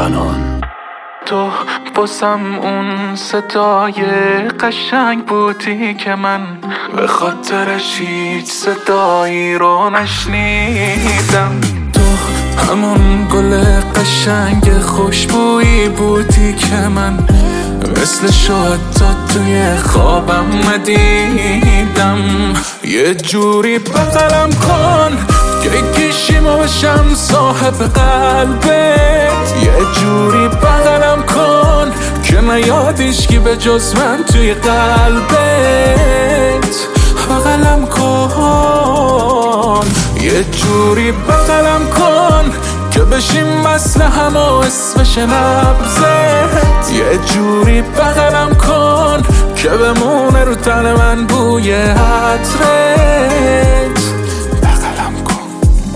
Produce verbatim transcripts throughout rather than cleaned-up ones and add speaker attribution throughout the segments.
Speaker 1: زنان.
Speaker 2: تو باسم اون صدای قشنگ بودی که من به خاطرش هیچ صدایی رو نشنیدم. تو همون گل قشنگ خوشبویی بودی که من مثل شد تا توی خوابم ندیدم. یه جوری بغلم کن که کشیمو بشم صاحب قلبت. یه جوری بغلم کن که نیادیش کی به جز من توی قلبت. بغلم کن یه جوری بغلم کن که بشیم مثل هم و اسمش نبزت. یه جوری بغلم کن که بمونه رو تن من بوی عطرت. بغلم کن.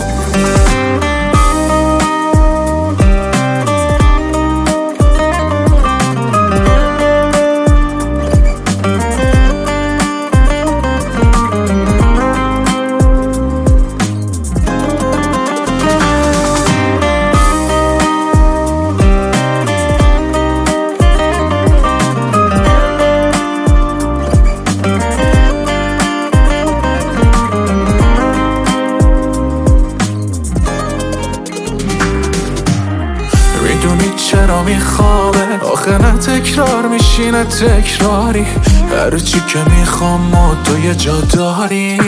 Speaker 2: میدونی چرا میخوابه آخه نه تکرار میشینه تکراری. هرچی که میخوام و تو یه جا داری.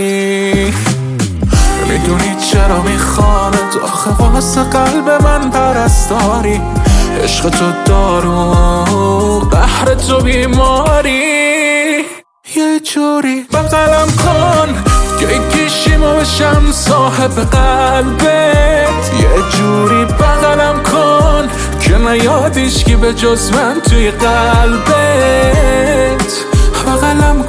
Speaker 2: میدونی چرا میخوابه آخه واسه قلب من پرستاری. عشق تو دارو قهر تو بیماری. یه جوری بغلم کن که کشیمو بشم صاحب قلبت. یه جوری بغلم کن که نیادیش کی به جز من توی قلبت. بغلم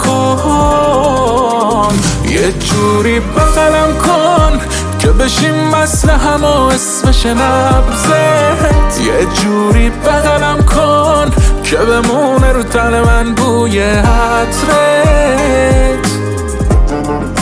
Speaker 2: کن یه جوری بغلم کن که بشیم مثل هم و اسمش نبزت. یه جوری بغلم کن که بمونه رو تن من بوی عطرت.